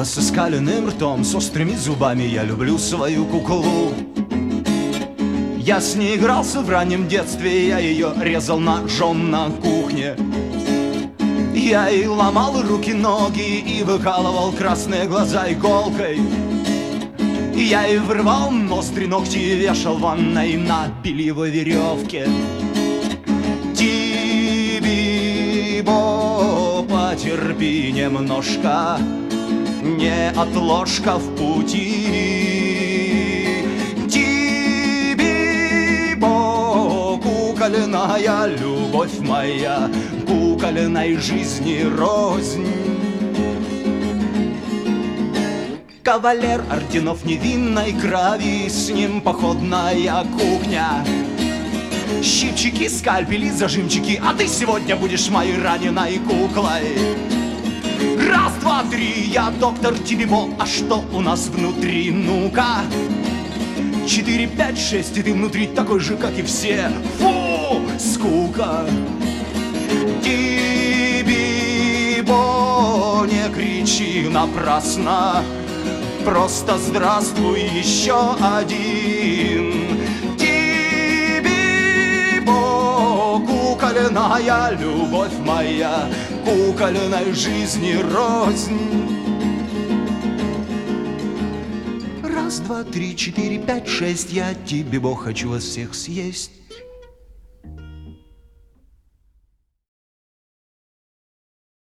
Кукла со скаленным ртом, с острыми зубами. Я люблю свою куклу. Я с ней игрался в раннем детстве, я ее резал ножом на кухне. Я ей ломал руки-ноги и выкалывал красные глаза иголкой. Я ей вырвал ноздри, ногти и вешал в ванной на бельевой веревке. Ти-би-бо, потерпи немножко, не отложка в пути. Ти-би-бо, кукольная любовь моя, кукольной жизни рознь. Кавалер орденов невинной крови, с ним походная кухня. Щипчики, скальпели, зажимчики, а ты сегодня будешь моей раненой куклой. Раз, два, три, я доктор Ти-би-бо, а что у нас внутри, ну-ка? 4, 5, 6, и ты внутри такой же, как и все. Фу, скука. Ти-би-бо, не кричи напрасно, просто здравствуй еще один. Ти-би-бо, кукольная любовь моя, кукольной жизни рознь. Раз, два, три, 4, 5, 6, я Ти-би-бо хочу вас всех съесть.